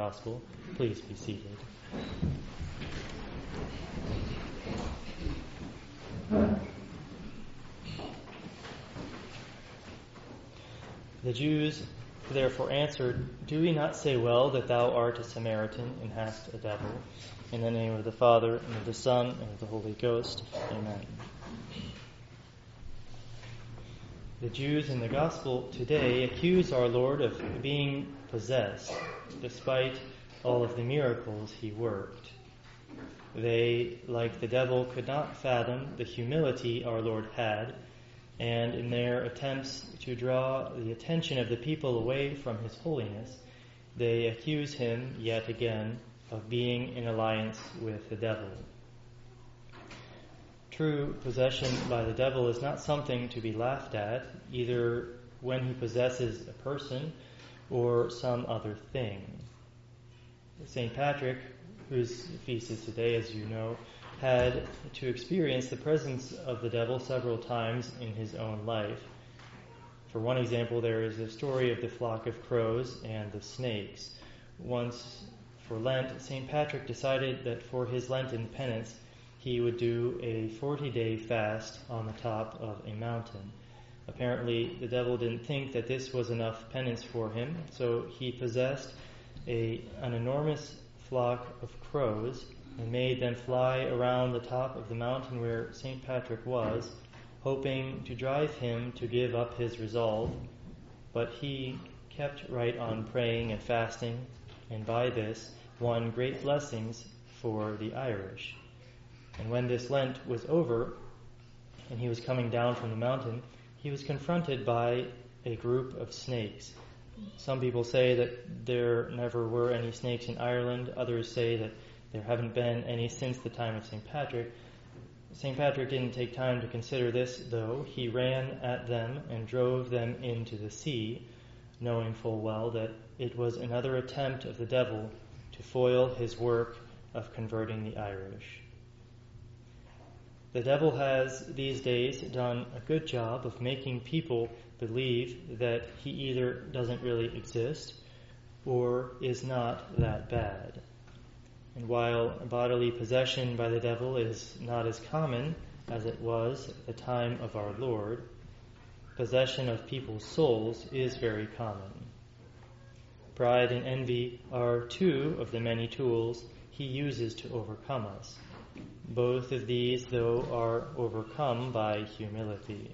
gospel. Please be seated. The Jews therefore answered, "Do we not say well that thou art a Samaritan and hast a devil? In the name of the Father, and of the Son, and of the Holy Ghost. Amen." The Jews in the gospel today accuse our Lord of being possessed, despite all of the miracles he worked. They, like the devil, could not fathom the humility our Lord had, and in their attempts to draw the attention of the people away from his holiness, they accuse him yet again of being in alliance with the devil. True possession by the devil is not something to be laughed at, either when he possesses a person or some other thing. St. Patrick, whose feast is today, as you know, had to experience the presence of the devil several times in his own life. For one example, there is the story of the flock of crows and the snakes. Once, for Lent, St. Patrick decided that for his Lenten penance, he would do a 40-day fast on the top of a mountain. Apparently, the devil didn't think that this was enough penance for him, so he possessed an enormous flock of crows and made them fly around the top of the mountain where St. Patrick was, hoping to drive him to give up his resolve. But he kept right on praying and fasting, and by this won great blessings for the Irish. And when this Lent was over, and he was coming down from the mountain, he was confronted by a group of snakes. Some people say that there never were any snakes in Ireland. Others say that there haven't been any since the time of St. Patrick. St. Patrick didn't take time to consider this, though. He ran at them and drove them into the sea, knowing full well that it was another attempt of the devil to foil his work of converting the Irish. The devil has these days done a good job of making people believe that he either doesn't really exist or is not that bad. And while bodily possession by the devil is not as common as it was at the time of our Lord, possession of people's souls is very common. Pride and envy are two of the many tools he uses to overcome us. Both of these, though, are overcome by humility.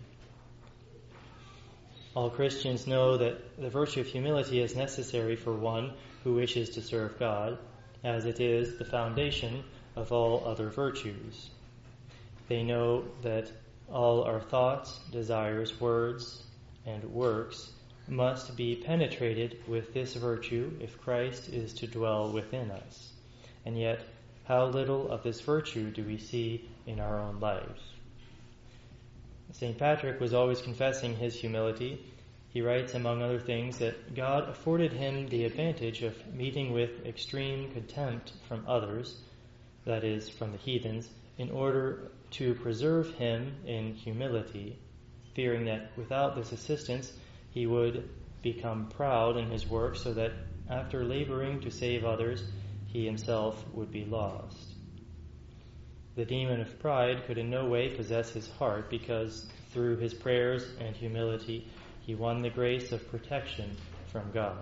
All Christians know that the virtue of humility is necessary for one who wishes to serve God, as it is the foundation of all other virtues. They know that all our thoughts, desires, words, and works must be penetrated with this virtue if Christ is to dwell within us. And yet, how little of this virtue do we see in our own lives? St. Patrick was always confessing his humility. He writes, among other things, that God afforded him the advantage of meeting with extreme contempt from others, that is, from the heathens, in order to preserve him in humility, fearing that without this assistance he would become proud in his work, so that after laboring to save others, he himself would be lost. The demon of pride could in no way possess his heart, because through his prayers and humility he won the grace of protection from God.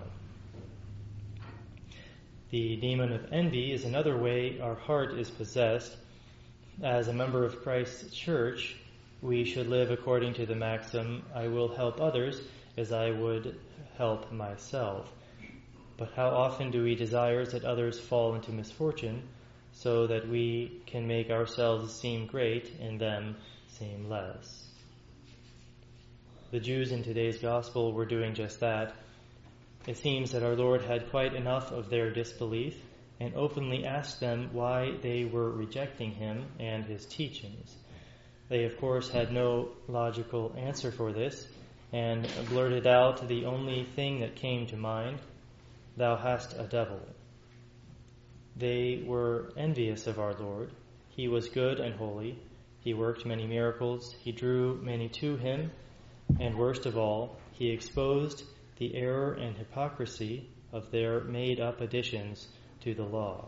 The demon of envy is another way our heart is possessed. As a member of Christ's church, we should live according to the maxim, "I will help others as I would help myself." But how often do we desire that others fall into misfortune so that we can make ourselves seem great and them seem less? The Jews in today's gospel were doing just that. It seems that our Lord had quite enough of their disbelief and openly asked them why they were rejecting him and his teachings. They, of course, had no logical answer for this and blurted out the only thing that came to mind: "Thou hast a devil." They were envious of our Lord. He was good and holy. He worked many miracles. He drew many to him. And worst of all, he exposed the error and hypocrisy of their made-up additions to the law.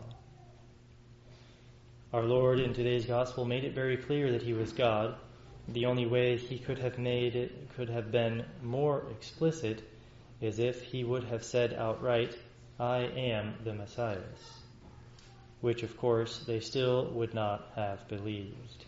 Our Lord in today's gospel made it very clear that he was God. The only way he could have been more explicit is if he would have said outright, "I am the Messiah," which of course they still would not have believed.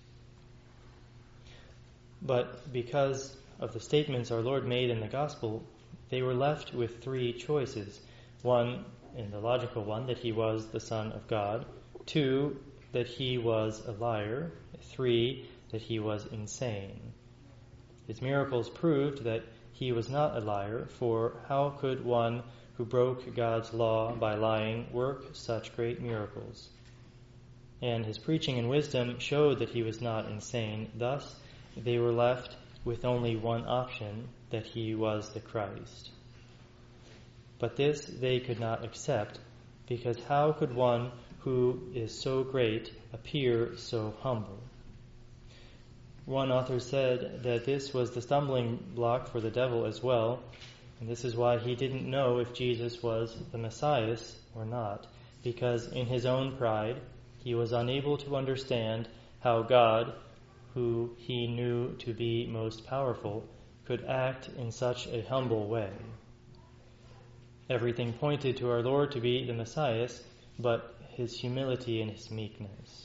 But because of the statements our Lord made in the gospel, they were left with three choices. One, and the logical one, that he was the Son of God. Two, that he was a liar. Three, that he was insane. His miracles proved that he was not a liar, for how could one who broke God's law by lying work such great miracles? And his preaching and wisdom showed that he was not insane. Thus, they were left with only one option, that he was the Christ. But this they could not accept, because how could one who is so great appear so humble? One author said that this was the stumbling block for the devil as well, and this is why he didn't know if Jesus was the Messiah or not, because in his own pride he was unable to understand how God, who he knew to be most powerful, could act in such a humble way. Everything pointed to our Lord to be the Messiah, but his humility and his meekness.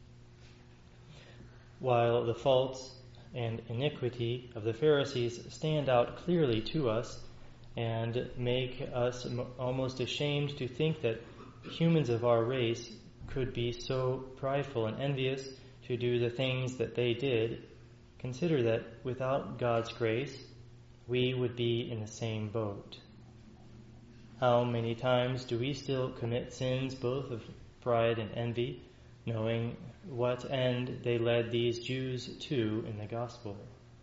While the faults and iniquity of the Pharisees stand out clearly to us and make us almost ashamed to think that humans of our race could be so prideful and envious to do the things that they did, consider that without God's grace, we would be in the same boat. How many times do we still commit sins both of pride and envy, knowing what end they led these Jews to in the gospel?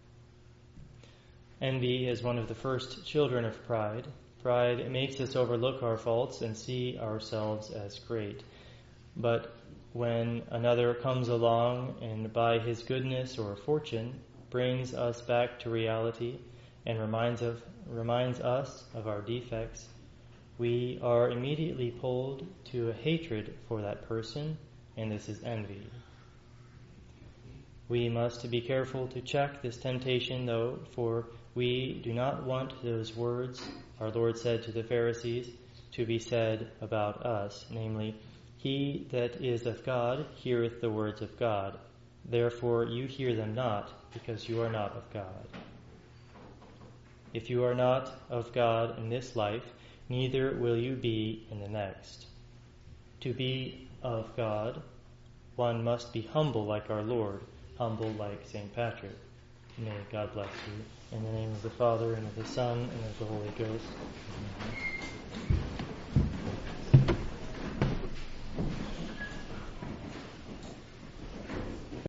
Envy is one of the first children of pride. Pride makes us overlook our faults and see ourselves as great. But when another comes along and by his goodness or fortune brings us back to reality and reminds us of our defects, we are immediately pulled to a hatred for that person, and this is envy. We must be careful to check this temptation, though, for we do not want those words our Lord said to the Pharisees to be said about us, namely, "He that is of God heareth the words of God. Therefore you hear them not, because you are not of God." If you are not of God in this life, neither will you be in the next. To be of God, one must be humble like our Lord, humble like St. Patrick. May God bless you. In the name of the Father, and of the Son, and of the Holy Ghost. Amen.